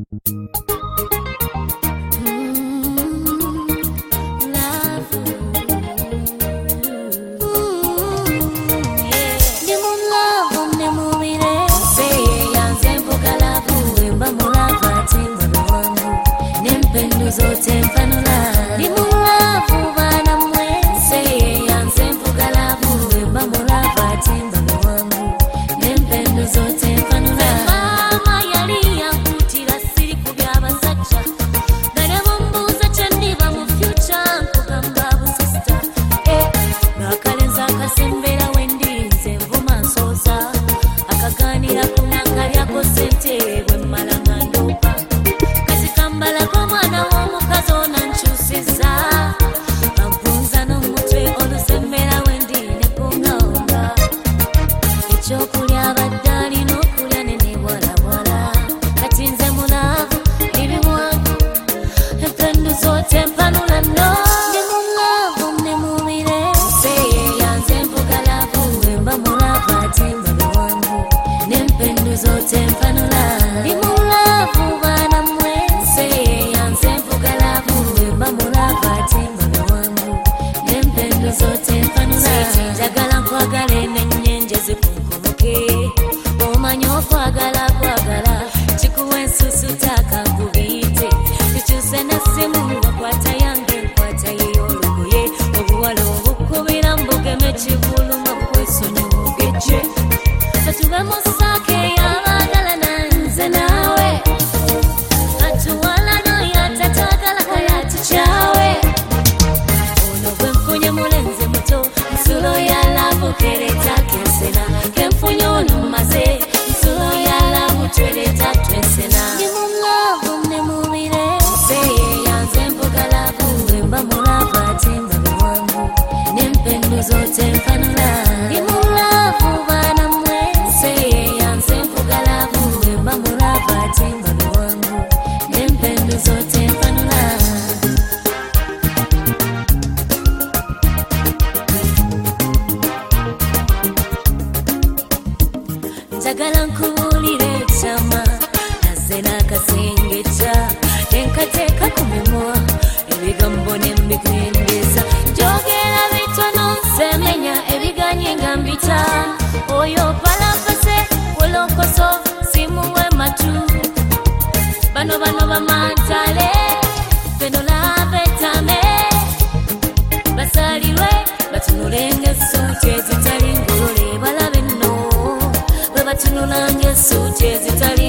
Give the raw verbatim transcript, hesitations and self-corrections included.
Zote mpanula ni mulavu bana mwese yanze mvuga lavu wemba mulavu atimba wangu nempendo zote mpanula mama yali yakutira siri kubyaba sacha dare mumbuza chandiba mu future nkugamba bu sister eh nakalenza kasembera wendinze mvuma nsoza akaganira kunanga lyako sente bwe malanga ndopa kazikambala kwa mwana kazona nchusiza ampunza no mutwe olusemera wendine kungaonga ekyokulya baddali n'okulya nene bwala bwala kati nze mulavu ebimwangu empendo zote mpanula no ndi mulavu ne mubire seye yanze mvuga lavu wemba mulavu atimba biwangu n'empendo zote mpanula ndi mulavu bana mwese yanze mvuga zote mpanula jagala kwagala nenyenje zikunkomoke omanyo kwagala kwagala chikuwe nsusu taka kubite kichuse na simu wakwata yange nkwata yeyolugoye obuwala obukubira mbogeme kibuluma kwesonyi mugeje katube musake yabagala nanze nawe atuwala no yatatagala kayati chawe mulenze muto nsulo ya lavu kereta kesena kemfunyo numaze nsulo ya lavu tweleta twesena ndi mulavu ne mubire seye yanze mvuga lavu wemba mulavu atimba biwangu n'empendo zote mpanula ndi mulavu bana mwese yanze mvuga lavu wemba mulavu atimba biwangu n'empendo zote mpanula njagala nkubulire chama naze nakasengeta enkateeka ku mimwa ebigambo n'embigendeza njogera bitono nsemenya ebiganye nga mbita oyo palafase wolokoso simuwe matu bano bano bamantale fenola betame basalirwe batunulenge suti ezitali ngolole balabe tunulanga suti ezitali